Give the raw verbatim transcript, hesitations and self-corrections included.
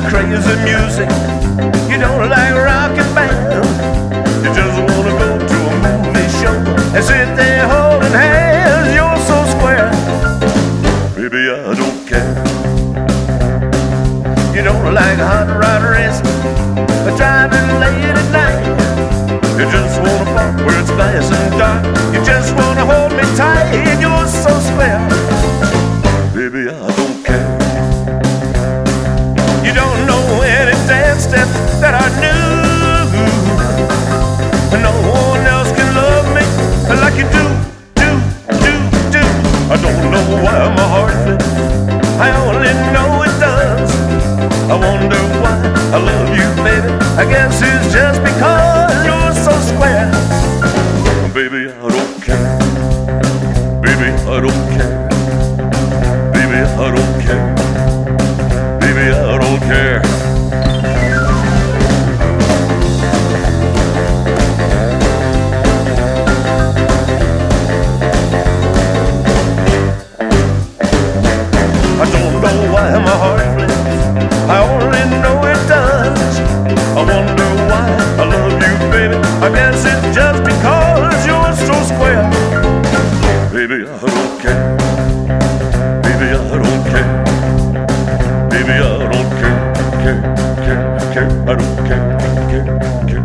crazy music. You don't like rock and band. You just wanna go to a movie show and sit there holding hands. You're so square, baby, I don't care. You don't like hot rod racing or driving late at night. You just wanna park where it's nice and dark. You just wanna hold me tight. You're so square, baby, I don't care. You don't know any dance steps that I knew. No one else can love me like you do, do, do, do. I don't know why my heart flips, I only know it does. I wonder why I love you, baby. I guess it's just because you're so square. Baby, I don't care. Baby, I don't care. Baby, I don't care. Baby, I don't care. I don't know why my heart flips, I only know it does. I wonder why I love you, baby. I guess it's just because you're so square. Baby, I don't care. Baby, I don't care. Baby, I don't care, care, care, care. I don't care, care, care.